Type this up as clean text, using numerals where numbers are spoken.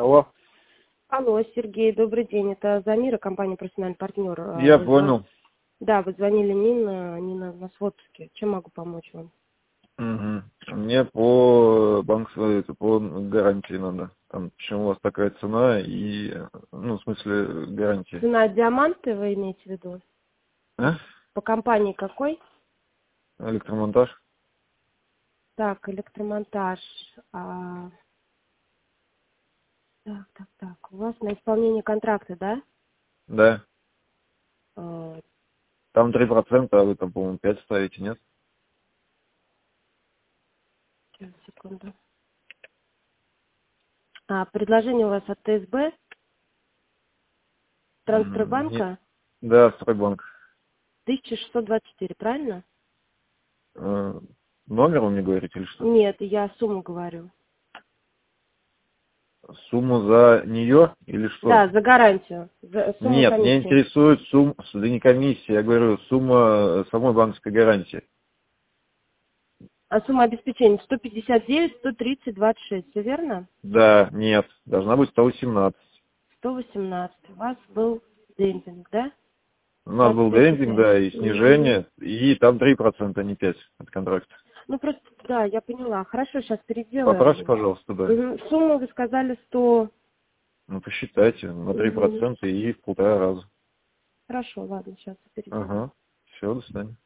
Алло. Алло, Сергей, добрый день. Это Замира, компания «Профессиональный партнер». Я понял. Да, вы звонили Нина у нас в отпуске. Чем могу помочь вам? Угу. Мне по по гарантии надо. Там, почему у вас такая цена и, ну, в смысле, гарантии. Цена диаманты вы имеете в виду? А? По компании какой? Электромонтаж. Так, электромонтаж. Так. У вас на исполнение контракта, да? Да. А, Там 3%, а вы там, по-моему, 5 ставите, нет? Сейчас, секунду. Предложение у вас от ТСБ, Нет. Трансстройбанка, Да, Стройбанк. 1624, правильно? Номер вы мне говорите или что? Нет, я сумму говорю. Сумму за нее или что? Да, за гарантию. За сумму Нет, меня комиссии. интересует сумма, да не комиссия, я говорю, сумма самой банковской гарантии. А сумма обеспечения 159, 130, 26, все верно? Да, нет, должна быть 118. 118. У вас был демпинг, да? У нас был 25,5. демпинг, да, и Мгм. снижение, и там 3%, а не 5% от контракта. Ну просто, да, я поняла. Хорошо, сейчас Поправьте, переделаем. пожалуйста, да. Сумму вы сказали 100. Ну, посчитайте на Мгм. 3% и в 1,5 раза. Хорошо, ладно, сейчас переделаем. Ага, все, до свидания.